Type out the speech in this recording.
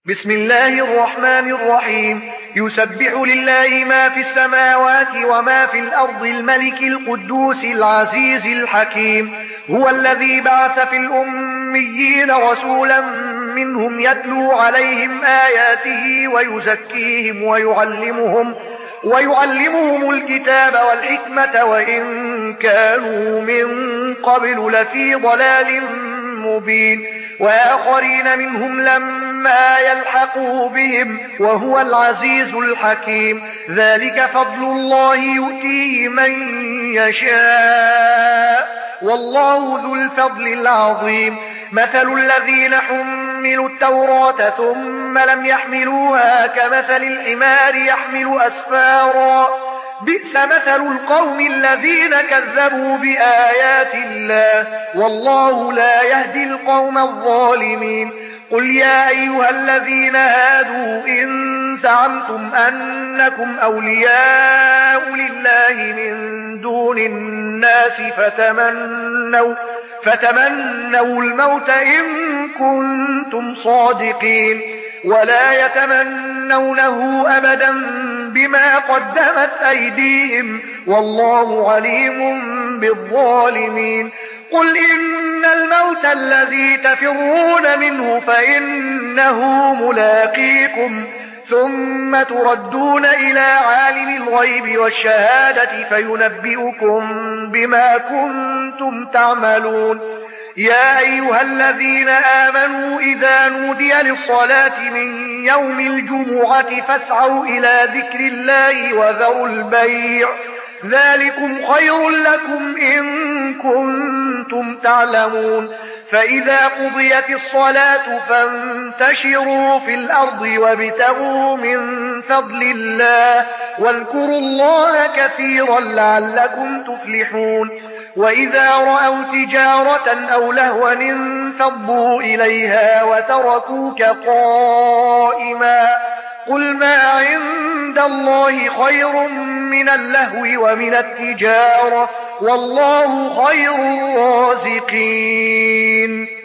بسم الله الرحمن الرحيم يسبح لله ما في السماوات وما في الأرض الملك القدوس العزيز الحكيم هو الذي بعث في الأميين رسولا منهم يتلو عليهم آياته ويزكيهم ويعلمهم الكتاب والحكمة وإن كانوا من قبل لفي ضلال مبين وآخرين منهم لما يلحقوا بهم وهو العزيز الحكيم ذلك فضل الله يؤتيه من يشاء والله ذو الفضل العظيم مثل الذين حملوا التوراة ثم لم يحملوها كمثل الحمار يحمل أسفارا بئس مثل القوم الذين كذبوا بآيات الله والله لا يهدي القوم الظالمين قل يا أيها الذين هادوا إن زعمتم أنكم أولياء لله من دون الناس فتمنوا الموت إن كنتم صادقين ولا يتمنونه أبدا بما قدمت أيديهم والله عليم بالظالمين قل إن الموت الذي تفرون منه فإنه ملاقيكم ثم تردون إلى عالم الغيب والشهادة فينبئكم بما كنتم تعملون يا أيها الذين آمنوا إذا نودي للصلاة من يوم الجمعة فاسعوا إلى ذكر الله وذروا البيع ذلكم خير لكم إن كنتم تعلمون فإذا قضيت الصلاة فانتشروا في الأرض وابتغوا من فضل الله واذكروا الله كثيرا لعلكم تفلحون وإذا رأوا تجارة أو لهوا انفضوا إليها وتركوك قائما قل ما عند الله خير من اللهو ومن التجارة والله خير الرازقين